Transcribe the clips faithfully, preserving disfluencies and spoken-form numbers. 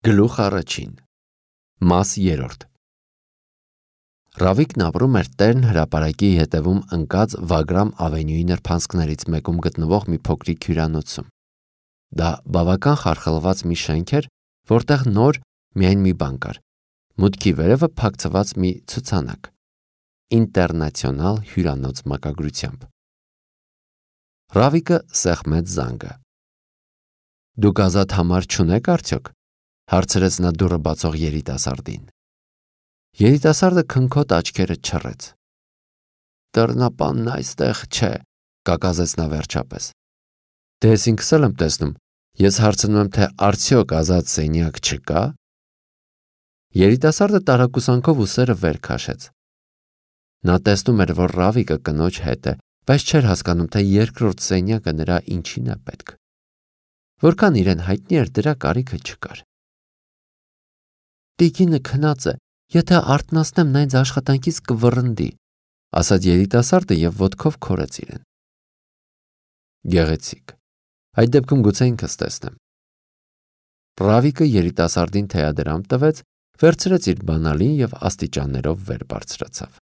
Գլուխ առաջին Մաս երրորդ Ռավիկն ապրում էր Տերն հրապարակի հետևում ընկած Վագրամ ավենյուի նրբանցքներից մեկում գտնվող մի փոքրիկ հյուրանոցում։ Դա բավական խարխլված մի շենք էր, որտեղ նոր միայն մի բան կար՝ մուտքի վերևը փակցված մի ցուցանակ՝ «Ինտերնացիոնալ» հյուրանոց մակագրությամբ։ Ռավիկը սեղմեց զանգը։ «Դուք ազատ համար չունեք արդյոք?» հարցրեց նա դուռը բացող երիտասարդին։ Երիտասարդը քնքոտ աչքերը չռեց։ «Դռնապանն այստեղ չէ», կակազեց նա վերջապես։ «Դե ես ինքս էլ եմ տեսնում, ես հարցնում եմ, թե արդյոք ազատ սենյակ չկա»։ Երիտասարդը տարակուսանքով ուսերը վեր քաշեց։ Նա տեսնում էր, որ Ռավիկը կնոջ հետ է, բայց չէր հասկանում, թե երկրորդ սենյակը նրա ինչին է պետք։ Որքան իրեն հայտնի էր, դրա կարիքը չկար։ «Տիկինը քնած է, եթե արթնացնեմ, նա ինձ աշխատանքից կվռնդի», ասաց երիտասարդը և ոտքով քորեց իրեն։ «Գեղեցիկ, այդ դեպքում գուցե ինքս տեսնեմ»։ Ռավիկը երիտասարդին թեյադրամ տվեց, վերցրեց իր բանալին և աստիճաններով վեր բարձրացավ։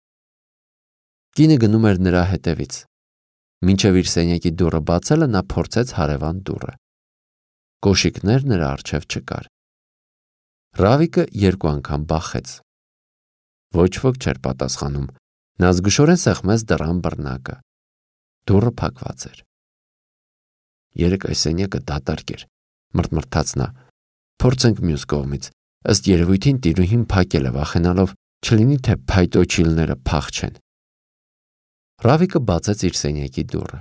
Կինը գնում էր նրա հետևից։ Մինչև իր սենյակի դուռը բացելը նա փորձեց հարևան դուռը։ Կոշիկներ նրա առջև չկար։ Ռավիկը երկու անգամ բախեց։ Ոչ ոք չէր պատասխանում։ Նա զգուշորեն սեղմեց դռան բռնակը։ Դուռը փակված էր։ Երեկ այս սենյակը դատարկ էր, մռթմռթաց նա։ Փորձենք մյուս կողմից։ Ըստ երևույթին տիրուհին փակել է, վախենալով չլինի, թե փայտոջիլները փախչեն։ Ռավիկը բացեց իր սենյակի դուռը։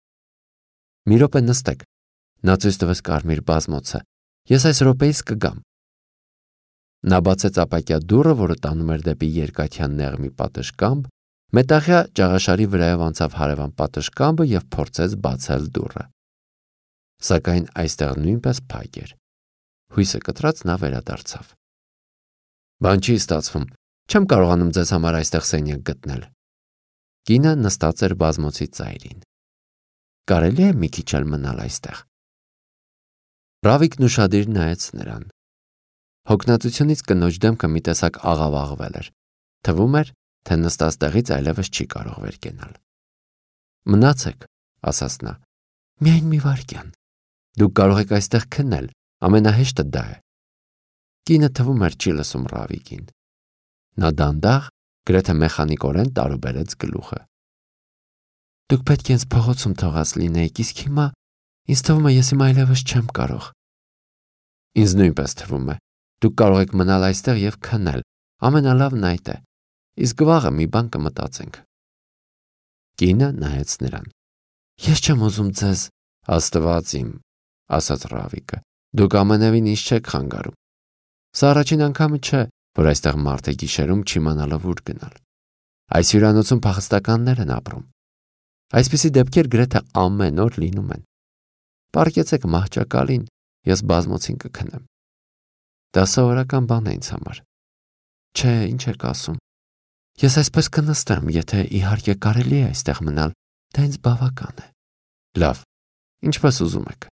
«Մի րոպե նստեք», նա ցույց տվեց կարմիր բազմոցը։ «Ես այս րոպեից կգամ»։ Նա բացեց ապակյա դուռը, որը տանում էր դեպի երկաթյան նեղ մի պատշգամբ, մետաղյա ճաղաշարի վրայով անցավ հարևան պատշգամբը և փորձեց բացել դուռը։ Սակայն այստեղ նույնպես փակ էր։ Հույսը կտրած նա վերադարձավ։ «Բան չի ստացվում, չեմ կարողանում ձեզ համար այստեղ սենյակ գտնել»։ Կինը նստած էր բազմոցի ծայրին։ «Կարելի է մի քիչ էլ մնալ այստեղ»։ Ռավիկն ուշադիր նայեց նրան։ Հոգնածությունից կնոջ դեմքը մի տեսակ աղավաղվել էր։ Թվում էր, թե նստած տեղից այլևս չի կարող վեր կենալ։ «Մնացեք», ասաց նա, «միայն մի վայրկյան։ Դուք կարող եք այստեղ քնել, ամենահեշտը դա է»։ Կինը թվում էր չի լսում Ռավիկին։ Նա դանդաղ, գրեթե մեխանիկորեն տարուբերեց գլուխը։ «Դուք պետք է ինձ փողոցում թողած լինեիք, իսկ հիմա ինձ թվում է, ես հիմա այլևս չեմ կարող»։ «Ինձ նույնպես թվում է։ Դուք կարող եք մնալ այստեղ և քնել, ամենալավն այդ է, իսկ վաղը մի բան կմտածենք»։ Կինը նայեց նրան։ «Ես չեմ ուզում ձեզ»։ «Աստված իմ», ասաց Ռավիկը, «դուք ամենևին ինձ չեք խանգարում։ Սա առաջին անգամը չէ, որ այստեղ մարդ է գիշերում չիմանալով ուր գնալ։ Այս հյուրանոցում փախստականներ են ապրում։ Այսպիսի դեպքեր գրեթե ամեն օր լինում են։ Պառկեցեք մահճակալին, ես բազմոցին կքնեմ։ Դա սովորական բան է ինձ համար։ Չէ, ինչ եք ասում։ Ես այսպես կնստեմ, եթե իհարկե կարելի է այստեղ մնալ, դա ինձ բավական է։ Լավ, ինչպես ուզում եք։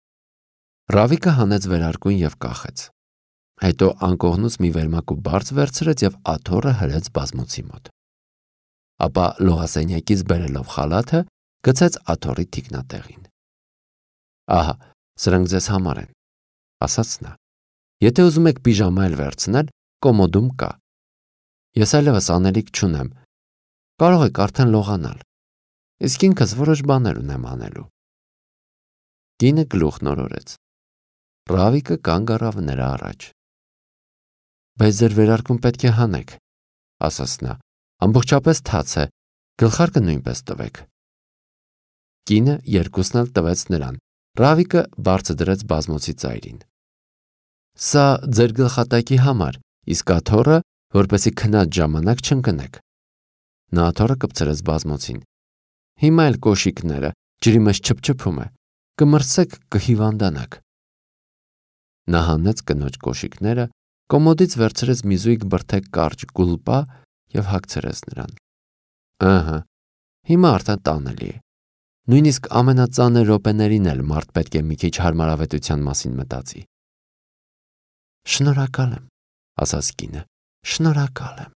Ռավիկը հանեց վերարկուն և կախեց։ Հետո անկողնուց մի վերմակու բարձ վերցրեց և աթոռը հրեց բազմոցի մոտ։ Ապա լողասենյակից բերելով խալաթը, գցեց աթոռի թիկնատեղին։ «Ահա, սրանք ձեզ համար են», ասաց նա։ «Եթե ուզում եք պիժամա էլ վերցնել, կոմոդում կա։ Ես այլևս անելիք չունեմ, կարող եք արդեն լողանալ, իսկ ինքս որոշ բաներ ունեմ անելու»։ Կինը գլուխ նորորեց։ Ռավիկը կանգ առավ նրա առաջ։ «Բայց ձեր վերարկուն պետք է հանեք», ասաց նա, «ամբողջապես թաց է, գլխարկը նույնպես տվեք»։ Կինը երկուսն էլ տվեց նրան։ Ռավիկը բարձը դրեց բազմոցի ծայրին։ «Սա ձեր գլխատակի համար, իսկ աթոռը, որպեսզի քնած ժամանակ չընկնեք»։ Նա աթոռը կպցրեց բազմոցին։ «Հիմա էլ կոշիկները, ջրի մեջ չփչփում է, կմրսեք, կհիվանդանաք»։ Նա հանեց կնոջ կոշիկները, կոմոդից վերցրեց մի զույգ բրդե կարճ գուլպա և հագցրեց նրան։ «Ըհը, հիմա արդեն տանելի է։ Նույնիսկ ամենածանր րոպեներին էլ մարդ պետք է մի քիչ հարմարավետության մասին մտածի»։ Շնորհակալ եմ, ասաց կինը, շնորհակալ եմ։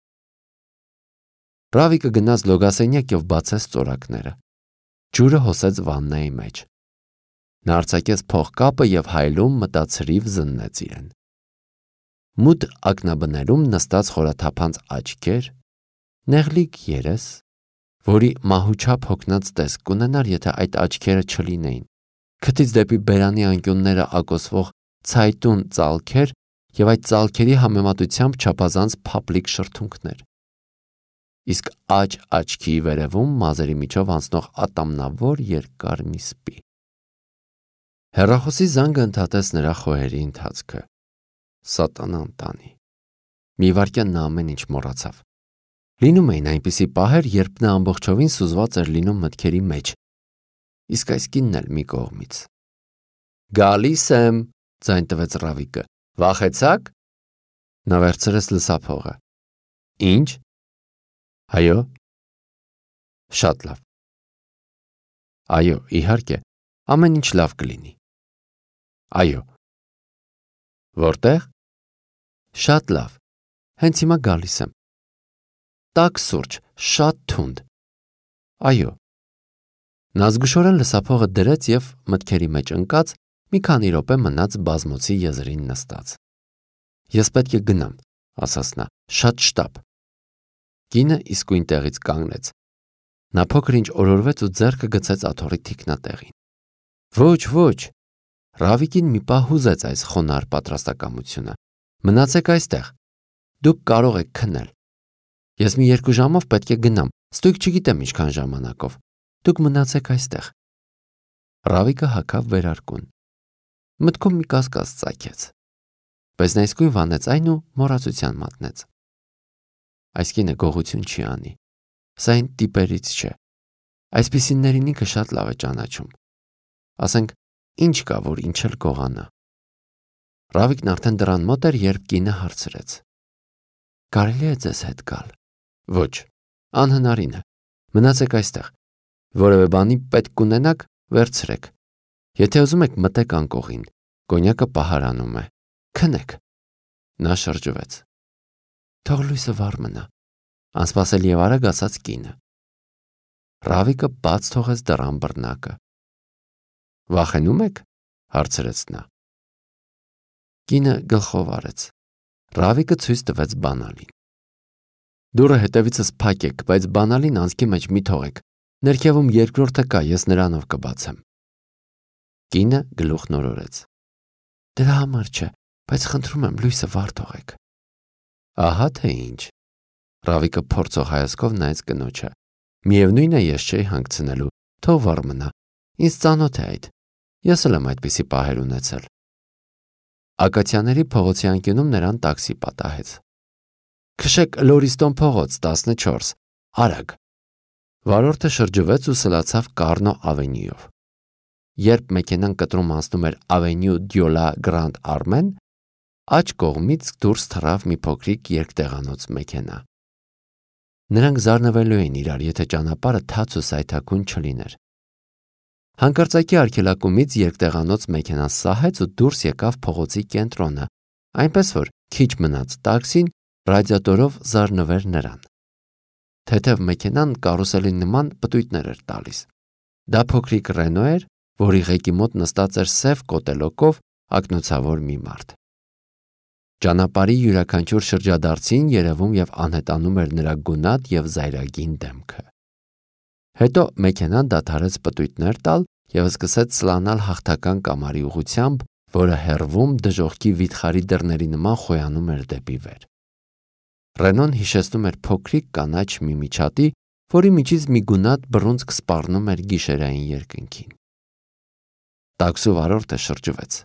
Ռավիկը գնաց լոգասենյակ և բացեց ծորակները։ Ջուրը հոսեց վաննայի մեջ։ Նա արձակեց փողկապը և հայելում մտացրիվ զննեց իրեն։ Մութ ակնաբներում նստած խորաթափանց աչքեր, նեղլիկ երես, որի մահուչափ հոգնած տեսք կունենար, եթե այդ աչքերը չլինեին, քթից դեպի բերանի անկյունները ակոսվող ցայտուն ծալքեր և այդ ծալքերի համեմատությամբ չափազանց փափլիկ շրթունքներ։ Իսկ աջ աչքի վերևում մազերի միջով անցնող ատամնավոր երկար մի սպի։ Հեռախոսի զանգը ընդհատեց նրա խոհերի ընթացքը։ Սատանան տանի։ Մի վայրկյան նա ամեն ինչ մոռացավ։ Լինում էին այնպիսի պահեր, երբ նա ամբողջովին սուզված էր լինում մտքերի մեջ։ Իսկ այս կինն էլ մի կողմից։ Գալիս եմ, ձայն տվեց Ռավիկը։ Վախեցաք։ Նա վերցրեց լսափողը։ Ինչ։ Այո։ Շատ լավ։ Այո, իհարկե, ամեն ինչ լավ կլինի։ Այո։ Որտեղ։ Շատ լավ։ Հենց հիմա գալիս եմ։ Տաք սուրճ, շատ թունդ։ Այո։ Նա զգուշորեն լսափողը դրեց և մտքերի մեջ ընկած մի քանի րոպե մնաց բազմոցի եզրին նստած։ Ես պետք է գնամ, ասաց նա, շատ շտապ։ Կինը իսկույն տեղից կանգնեց։ Նա փոքր ինչ օրորվեց ու ձեռքը գցեց աթոռի թիկնատեղին։ Ոչ, ոչ։ Ռավիկին մի պահ հուզեց այս խոնարհ պատրաստակամությունը։ Մնացեք այստեղ։ Դուք կարող եք քնել։ Ես մի երկու ժամով պետք է գնամ, ստույգ չգիտեմ ինչքան ժամանակով։ Դուք մնացեք այստեղ։ Ռավիկը հագավ վերարկուն։ Մտքում մի կասկած ծագեց։ Բայց նա իսկույն վանեց այն ու մոռացության մատնեց։ Այս կինը գողություն չի անի։ Սա այն տիպերից չէ։ Այսպիսիներին ինքը շատ լավ է ճանաչում։ Ասենք, ինչ կա, որ ինչ էլ գողանա։ Ռավիկն արդեն դռան մոտ էր, երբ կինը հարցրեց. Կարելի է ձեզ հետ գալ։ Ոչ, անհնարին է։ Մնացեք այստեղ։ Որևէ բանի պետք կունենաք, վերցրեք։ Եթե ուզում եք մտեք անկողին, կոնյակը պահարանում է։ Քնեք։ Նա շրջվեց։ Թող լույսը վառ մնա, անսպասելի և արագ ասաց կինը։ Ռավիկը բաց թողեց դռան բռնակը։ Վախենում եք, հարցրեց նա։ Կինը գլխով արեց։ Ռավիկը ցույց տվեց բանալին։ Դուռը հետևիցս փակեք, բայց բանալին անցքի մեջ մի թողեք։ Ներքևում երկրորդը կա, ես նրանով կբացեմ։ Կինը գլուխն օրորեց։ Դրա համար չէ, բայց խնդրում եմ լույսը վառ թողեք։ Ահա թե ինչ։ Ռավիկը փորձող հայացքով նայեց կնոջը։ Միևնույն է, ես չէի հանգցնելու, թող վառ մնա։ Ինձ ծանոթ է այդ։ Ես էլ եմ այդպիսի պահեր ունեցել։ Ակացիաների փողոցի անկյունում նրան տաքսի պատահեց։ Քշեք Լորիստոն փողոց տասնչորս, արագ։ Վարորդը շրջվեց ու սլացավ Կարնո ավենյուով։ Երբ մեքենան կտրում անցնում էր Ավենյու Դյոլա Գրանդ Արմեն, աջ կողմից դուրս թռավ մի փոքրիկ երկտեղանոց մեքենա։ Նրանք զարնվելու էին իրար, եթե ճանապարհը թաց ու սայթաքուն չլիներ։ Հանկարծակի արգելակումից երկտեղանոց մեքենան սահեց ու դուրս եկավ փողոցի կենտրոնը, այնպես որ քիչ մնաց տաքսին ռադիատորով զարնվեր նրան։ Թեթև մեքենան կարուսելի նման պտույտներ էր տալիս։ Դա փոքրիկ Ռենո էր, որի ղեկի մոտ նստած էր սև կոտելոկով ակնոցավոր մի մարդ։ Ճանապարհի յուրաքանչյուր շրջադարձին երևում և անհետանում էր նրա գունատ և զայրագին դեմքը։ Հետո մեքենան դադարեց պտույտներ տալ և սկսեց սլանալ հաղթական կամարի ուղղությամբ, որը հեռվում դժոխքի վիթխարի դռների նման խոյանում էր դեպի վեր։ Ռենոն հիշեցնում էր փոքրիկ կանաչ մի միջատի, որի միջից մի գունատ բռունցք սպառնում էր գիշերային երկնքին։ Տաքսու վարորդը շրջվեց։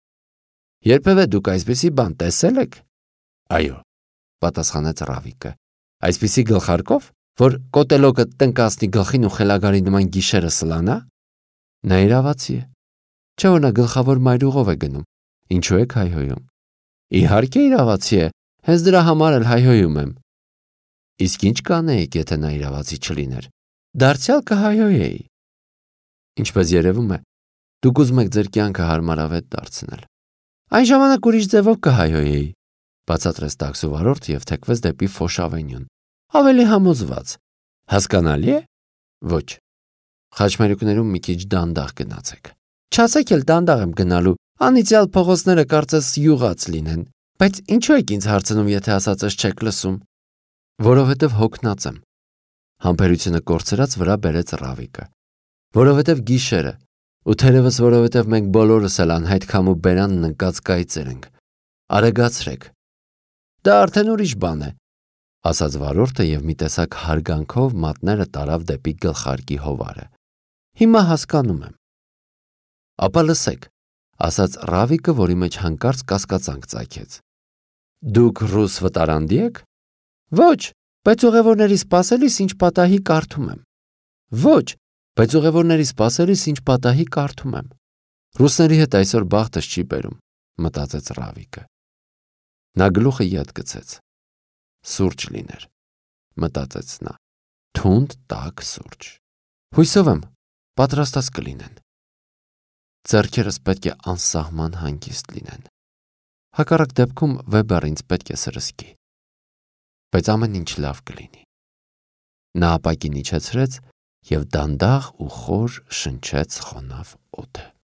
Երբևէ դուք այսպիսի բան տեսել եք։ Այո, պատասխանեց Ռավիկը։ Այսպիսի գլխարկով, որ կոտելոկը տնկացնի գլխին ու խելագարի նման գիշերը սլանա։ Նա իրավացի է։ Չէ՞ որ նա գլխավոր մայրուղով է գնում։ Ինչու եք հայհոյում։ Իհարկե իրավացի է, հենց դրա համար էլ հայհոյում եմ։ Իսկ ինչ կանեիք, եթե նա իրավացի չլիներ։ Դարձյալ կհայհոյեի։ Ինչպես երևում է, դուք ուզում եք ձեր կյանքը հարմարավետ դարձնել։ Այն ժամանակ ուրիշ ձևով կհայհոյեի, բացատրեց տաքսու վարորդը և թեքվեց դեպի Ֆոշ ավենյուն, ավելի համոզված։ Հասկանալի է։ Ոչ։ Խաչմերուկներում մի քիչ դանդաղ գնացեք։ Չասեք էլ դանդաղ եմ գնալու, անիծյալ փողոցները կարծես յուղած լինեն, բայց ինչու եք ինձ հարցնում, եթե ասածս չեք լսում։ Որովհետև հոգնած եմ։ Համբերությունը կորցրած վրա բերեց Ռավիկը։ Որովհետև գիշերը, ու թերևս որովհետև մենք բոլորս էլ անհայտ քամու բերանն ընկած կայծեր ենք։ Արագացրեք։ Դա արդեն ուրիշ բան է, ասաց վարորդը և մի տեսակ հարգանքով մատները տարավ դեպի գլխարկի հովարը։ Հիմա հասկանում եմ։ Ապա լսեք, ասաց Ռավիկը, որի մեջ հանկարծ կասկածանք ծագեց։ Դուք ռուս վտարանդի եք։ Ոչ, բայց ուղևորների սպասելիս ինչ պատահի կարդում եմ։ Ոչ, բայց ուղևորների սպասելիս ինչ պատահի կարդում եմ։ Ռուսների հետ այսօր բախտս չի բերում, մտածեց Ռավիկը։ Նա գլուխը ետ գցեց։ Սուրճ լիներ, մտածեց նա։ Թունդ տաք սուրճ։ Հույսով եմ, պատրաստած կլինեն։ Ձեռքերս պետք է անսահման հանգիստ լինեն։ Հակառակ դեպքում Վեբերը ինձ պետք է սրսկի։ Բայց ամեն ինչ լավ կլինի։ Նա ապակին իջեցրեց և դանդաղ ու խոր շնչեց խոնավ օդը։